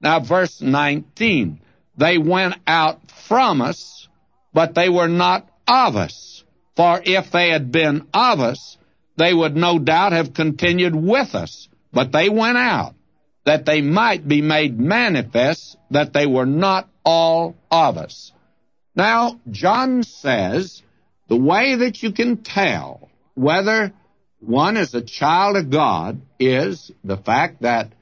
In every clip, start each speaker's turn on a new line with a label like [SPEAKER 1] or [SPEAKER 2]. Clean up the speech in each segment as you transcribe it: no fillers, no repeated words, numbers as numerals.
[SPEAKER 1] Now, verse 19, they went out from us, but they were not of us. For if they had been of us, they would no doubt have continued with us. But they went out, that they might be made manifest that they were not all of us. Now, John says, the way that you can tell whether one is a child of God is the fact that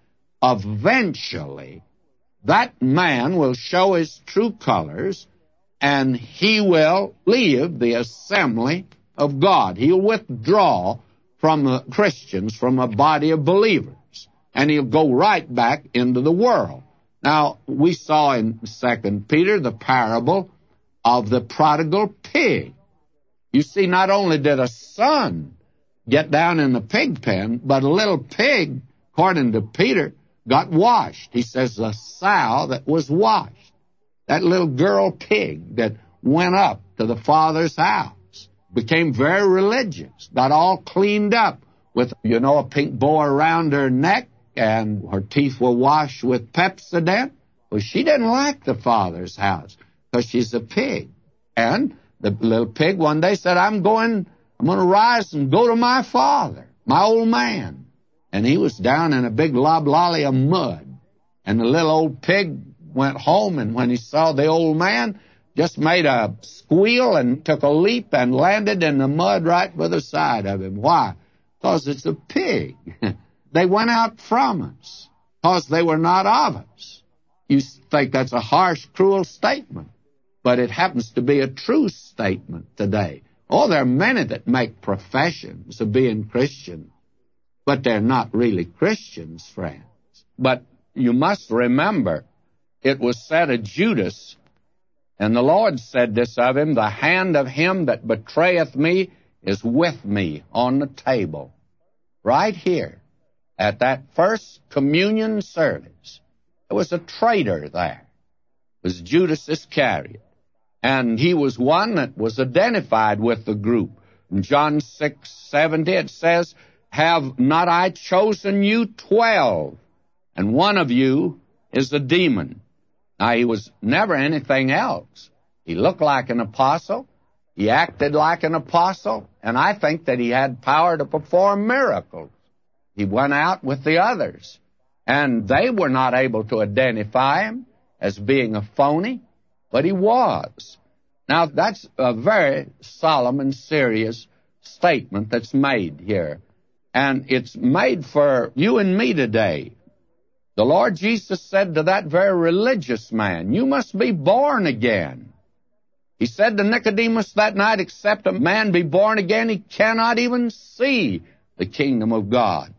[SPEAKER 1] eventually that man will show his true colors, and he will leave the assembly of God. He'll withdraw from the Christians, from a body of believers, and he'll go right back into the world. Now, we saw in 2 Peter the parable of the prodigal pig. You see, not only did a son get down in the pig pen, but a little pig, according to Peter, got washed. He says the sow that was washed, that little girl pig that went up to the father's house, became very religious, got all cleaned up with, a pink bow around her neck, and her teeth were washed with Pepsodent. Well, she didn't like the father's house because she's a pig. And the little pig one day said, I'm going to rise and go to my father, my old man. And he was down in a big loblolly of mud. And the little old pig went home, and when he saw the old man, just made a squeal and took a leap and landed in the mud right by the side of him. Why? Because it's a pig. They went out from us because they were not of us. You think that's a harsh, cruel statement, but it happens to be a true statement today. Oh, there are many that make professions of being Christians, but they're not really Christians, friends. But you must remember, it was said of Judas, and the Lord said this of him, the hand of him that betrayeth me is with me on the table. Right here, at that first communion service, there was a traitor there. It was Judas Iscariot. And he was one that was identified with the group. In John 6:70, it says, have not I chosen you 12, and one of you is a demon. Now, he was never anything else. He looked like an apostle. He acted like an apostle. And I think that he had power to perform miracles. He went out with the others, and they were not able to identify him as being a phony, but he was. Now, that's a very solemn and serious statement that's made here, and it's made for you and me today. The Lord Jesus said to that very religious man, you must be born again. He said to Nicodemus that night, except a man be born again, he cannot even see the kingdom of God.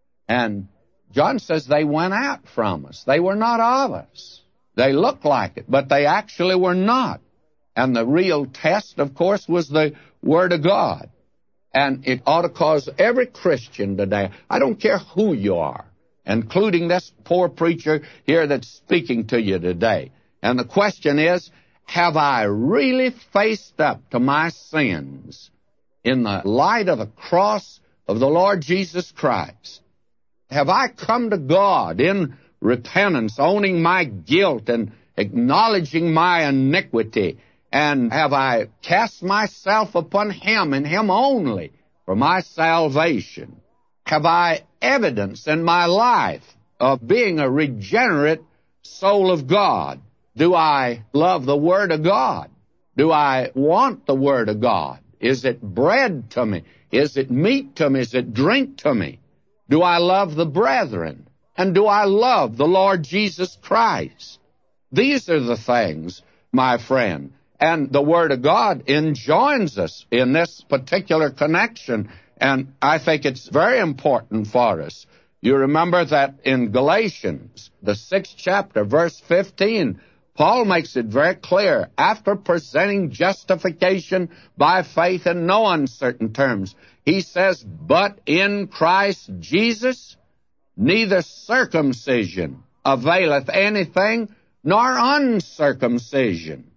[SPEAKER 1] And John says they went out from us. They were not of us. They looked like it, but they actually were not. And the real test, of course, was the Word of God. And it ought to cause every Christian today, I don't care who you are, including this poor preacher here that's speaking to you today. And the question is, have I really faced up to my sins in the light of the cross of the Lord Jesus Christ? Have I come to God in repentance, owning my guilt and acknowledging my iniquity? And have I cast myself upon Him and Him only for my salvation? Have I evidence in my life of being a regenerate soul of God? Do I love the Word of God? Do I want the Word of God? Is it bread to me? Is it meat to me? Is it drink to me? Do I love the brethren? And do I love the Lord Jesus Christ? These are the things, my friend. And the Word of God enjoins us in this particular connection, and I think it's very important for us. You remember that in Galatians, the 6th chapter, verse 15, Paul makes it very clear, after presenting justification by faith in no uncertain terms, he says, but in Christ Jesus, neither circumcision availeth anything, nor uncircumcision,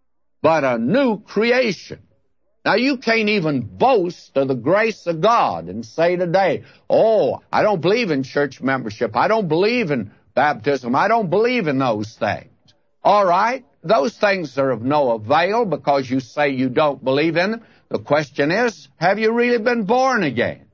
[SPEAKER 1] but a new creation. Now, you can't even boast of the grace of God and say today, oh, I don't believe in church membership. I don't believe in baptism. I don't believe in those things. All right, those things are of no avail because you say you don't believe in them. The question is, have you really been born again?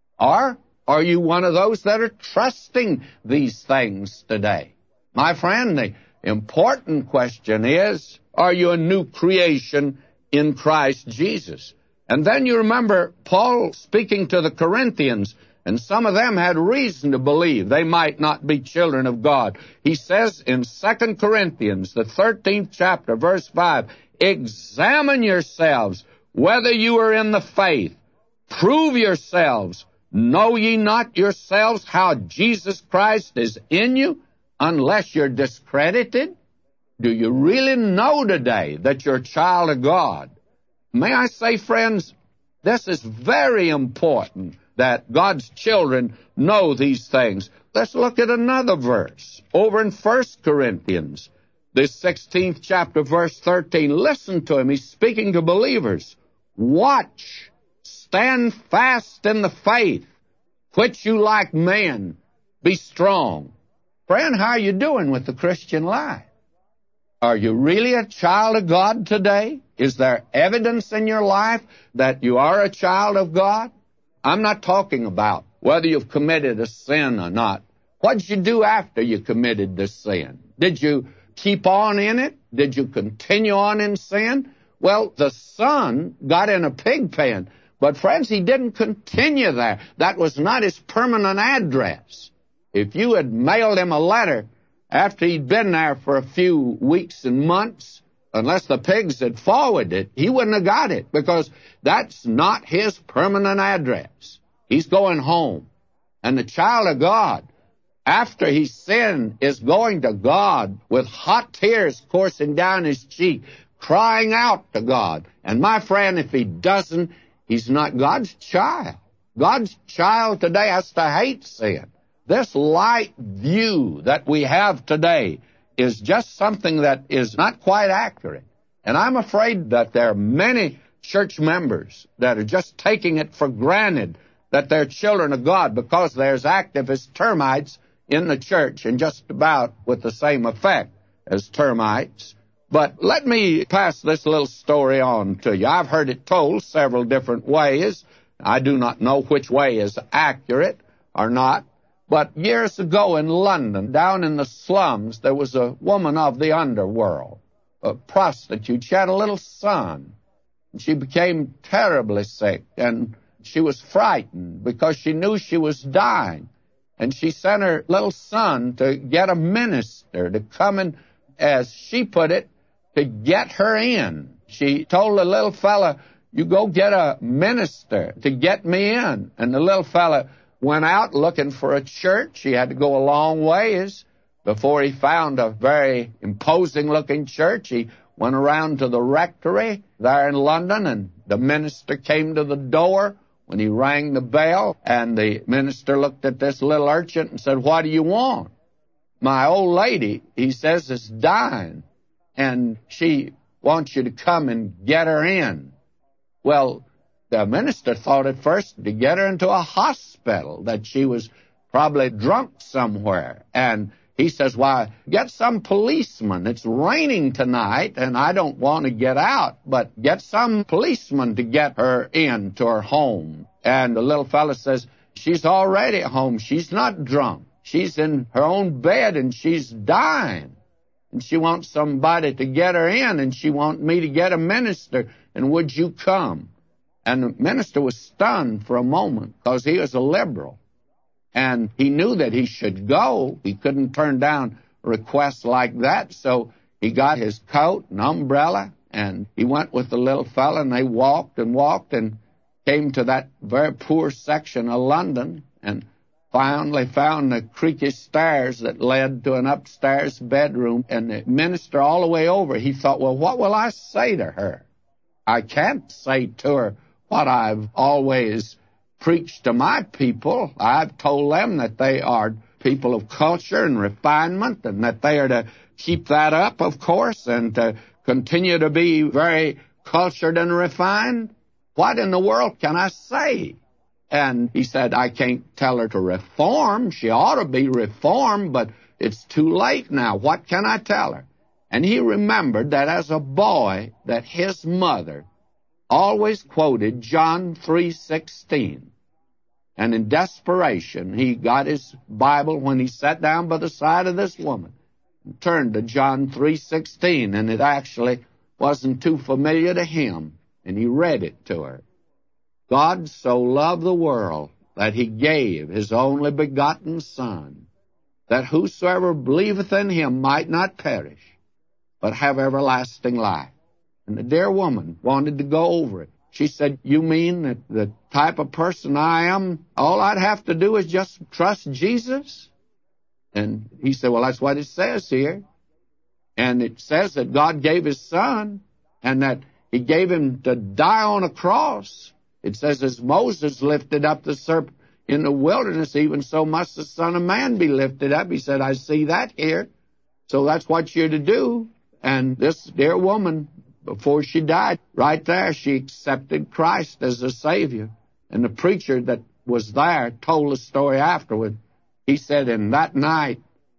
[SPEAKER 1] Or are you one of those that are trusting these things today? My friend, the important question is, are you a new creation in Christ Jesus? And then you remember Paul speaking to the Corinthians, and some of them had reason to believe they might not be children of God. He says in 2 Corinthians, the 13th chapter, verse 5, examine yourselves whether you are in the faith. Prove yourselves. Know ye not yourselves how Jesus Christ is in you, unless you're discredited? Do you really know today that you're a child of God? May I say, friends, this is very important that God's children know these things. Let's look at another verse over in 1 Corinthians, the 16th chapter, verse 13. Listen to him. He's speaking to believers. Watch, stand fast in the faith, quit you like men, be strong. Friend, how are you doing with the Christian life? Are you really a child of God today? Is there evidence in your life that you are a child of God? I'm not talking about whether you've committed a sin or not. What did you do after you committed the sin? Did you keep on in it? Did you continue on in sin? Well, the son got in a pig pen, but friends, he didn't continue there. That was not his permanent address. If you had mailed him a letter after he'd been there for a few weeks and months, unless the pigs had forwarded it, he wouldn't have got it, because that's not his permanent address. He's going home. And the child of God, after he sinned, is going to God with hot tears coursing down his cheek, crying out to God. And my friend, if he doesn't, he's not God's child. God's child today has to hate sin. This light view that we have today is just something that is not quite accurate. And I'm afraid that there are many church members that are just taking it for granted that they're children of God because there's active as termites in the church, and just about with the same effect as termites. But let me pass this little story on to you. I've heard it told several different ways. I do not know which way is accurate or not. But years ago in London, down in the slums, there was a woman of the underworld, a prostitute. She had a little son. She became terribly sick, and she was frightened because she knew she was dying. And she sent her little son to get a minister to come and, as she put it, to get her in. She told the little fella, you go get a minister to get me in. And the little fella went out looking for a church. He had to go a long ways before he found a very imposing-looking church. He went around to the rectory there in London, and the minister came to the door when he rang the bell, and the minister looked at this little urchin and said, what do you want? My old lady, he says, is dying, and she wants you to come and get her in. Well, the minister thought at first to get her into a hospital, that she was probably drunk somewhere. And he says, why, get some policeman. It's raining tonight, and I don't want to get out, but get some policeman to get her in to her home. And the little fella says, she's already at home. She's not drunk. She's in her own bed, and she's dying. And she wants somebody to get her in, and she wants me to get a minister, and would you come? And the minister was stunned for a moment because he was a liberal. And he knew that he should go. He couldn't turn down requests like that. So he got his coat and umbrella, and he went with the little fella, and they walked and came to that very poor section of London, and finally found the creaky stairs that led to an upstairs bedroom. And the minister all the way over, he thought, well, what will I say to her? I can't say to her what I've always preached to my people. I've told them that they are people of culture and refinement, and that they are to keep that up, of course, and to continue to be very cultured and refined. What in the world can I say? And he said, I can't tell her to reform. She ought to be reformed, but It's too late now. What can I tell her? And he remembered that as a boy, that his mother always quoted John 3:16. And in desperation, he got his Bible when he sat down by the side of this woman and turned to John 3:16, and it actually wasn't too familiar to him, and he read it to her. God so loved the world that he gave his only begotten Son, that whosoever believeth in him might not perish, but have everlasting life. And the dear woman wanted to go over it. She said, you mean that the type of person I am, all I'd have to do is just trust Jesus? And he said, well, that's what it says here. And it says that God gave his Son, and that he gave him to die on a cross. It says, as Moses lifted up the serpent in the wilderness, even so must the Son of Man be lifted up. He said, I see that here. So that's what you're to do. And this dear woman, before she died, right there, she accepted Christ as a Savior. And the preacher that was there told the story afterward. He said, in that night,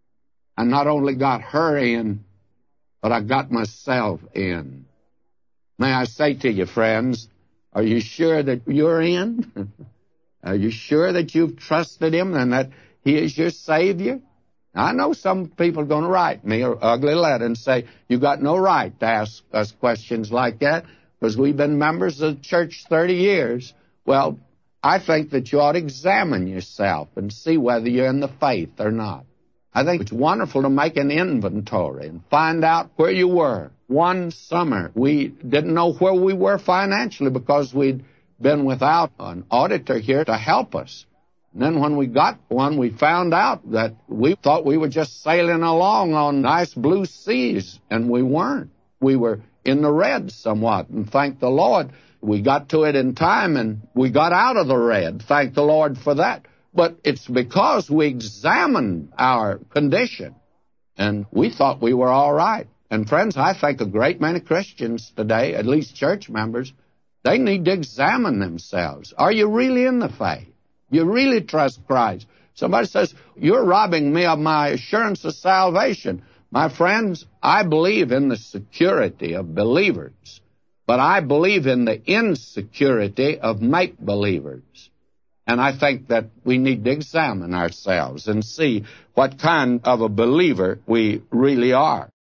[SPEAKER 1] I not only got her in, but I got myself in. May I say to you, friends, are you sure that you're in? Are you sure that you've trusted him and that he is your Savior? I know some people are going to write me an ugly letter and say, you got no right to ask us questions like that because we've been members of the church 30 years. Well, I think that you ought to examine yourself and see whether you're in the faith or not. I think it's wonderful to make an inventory and find out where you were. One summer, we didn't know where we were financially because we'd been without an auditor here to help us. And then when we got one, we found out that we thought we were just sailing along on nice blue seas, and we weren't. We were in the red somewhat, and thank the Lord, we got to it in time, and we got out of the red. Thank the Lord for that. But it's because we examined our condition, and we thought we were all right. And friends, I think a great many Christians today, at least church members, they need to examine themselves. Are you really in the faith? You really trust Christ? Somebody says, you're robbing me of my assurance of salvation. My friends, I believe in the security of believers, but I believe in the insecurity of make-believers. And I think that we need to examine ourselves and see what kind of a believer we really are.